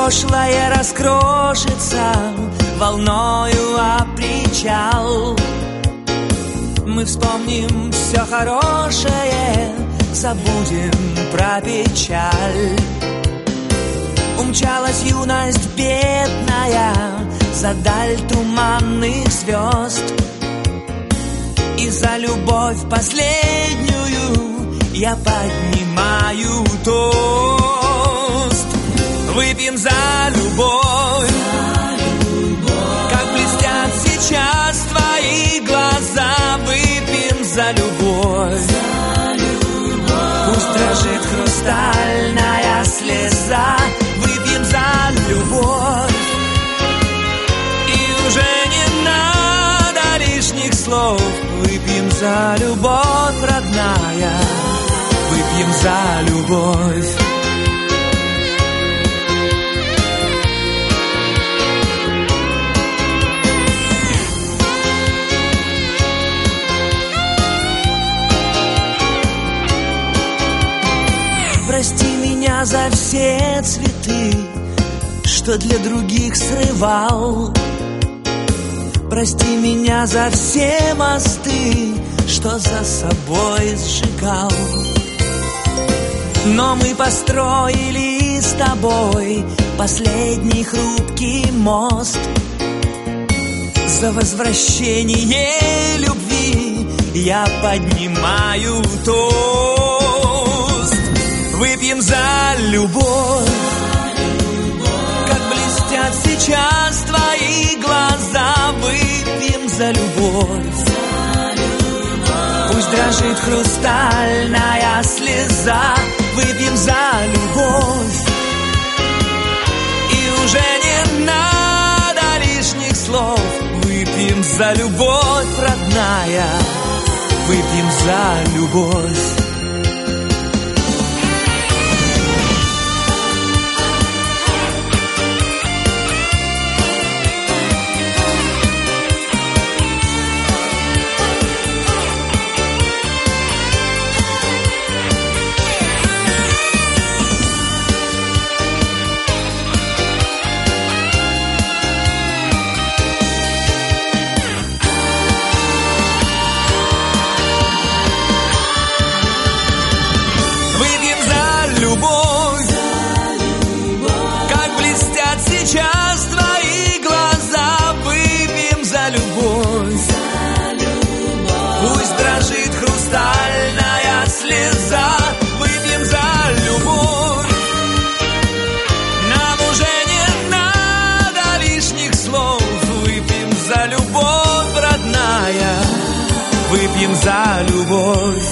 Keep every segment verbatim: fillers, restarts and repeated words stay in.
прошлое раскрошится волною о причал. Мы вспомним все хорошее, забудем про печаль. Умчалась юность бедная за даль туманных звезд, и за любовь последнюю я поднимаю тост. Выпьем за любовь, как блестят сейчас твои глаза. Выпьем за любовь, пусть дрожит хрустальная слеза. Выпьем за любовь, и уже не надо лишних слов. Выпьем за любовь, родная, выпьем за любовь. Прости меня за все цветы, что для других срывал. Прости меня за все мосты, что за собой сжигал. Но мы построили с тобой последний хрупкий мост. За возвращение любви я поднимаю тост. Выпьем за любовь, как блестят сейчас твои глаза. Выпьем за любовь, пусть дрожит хрустальная слеза. Выпьем за любовь, и уже не надо лишних слов. Выпьем за любовь, родная, выпьем за любовь. Сейчас твои глаза. Выпьем за любовь, пусть дрожит хрустальная слеза. Выпьем за любовь, нам уже не надо лишних слов. Выпьем за любовь, родная, выпьем за любовь.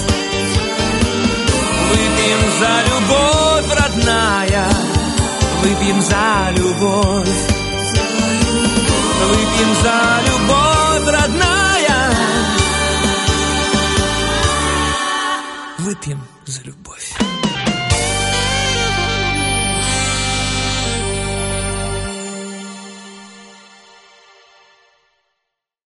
Выпьем за любовь, родная, выпьем за любовь, выпьем за любовь.